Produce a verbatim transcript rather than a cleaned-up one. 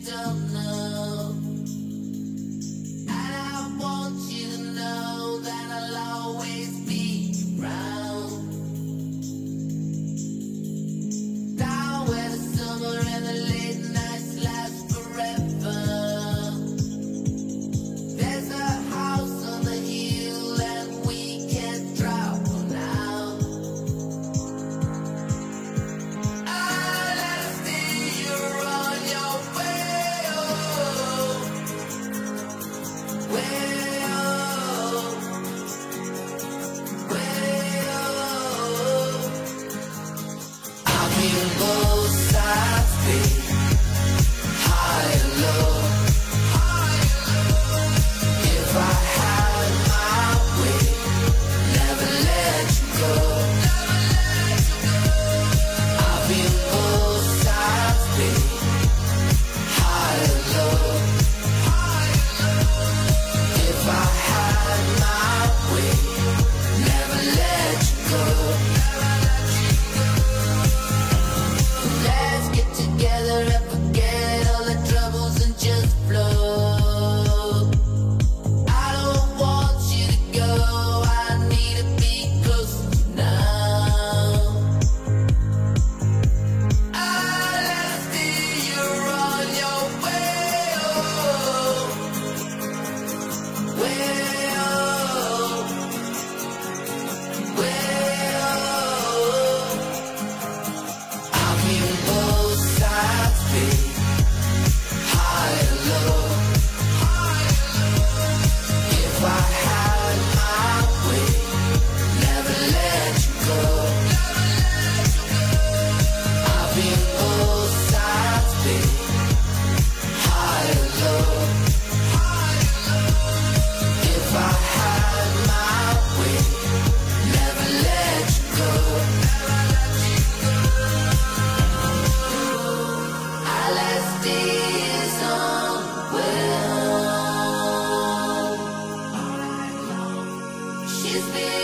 don't know. And I want you to know that I'll always be around. Down where the summer and the late nights last forever. There's a house on the hill and we can't drop now. I let us see you on your way, oh, way, oh, way, oh. I'll be on both sides, babe, high and low. If I had my way, never let you go. I'll be on both sides, babe, high and low. If I had my way, never let you go. Let's get together and forget all the troubles and just flow. I don't want you to go, I need to be close to you now. I let us see you on your way, oh, way, oh, way, oh. I'll be on both sides, babe, high and low. If I had my way, never let you go. I'll be on both sides, babe, high and low. If I had my way, never let you go. I left this on well. She's been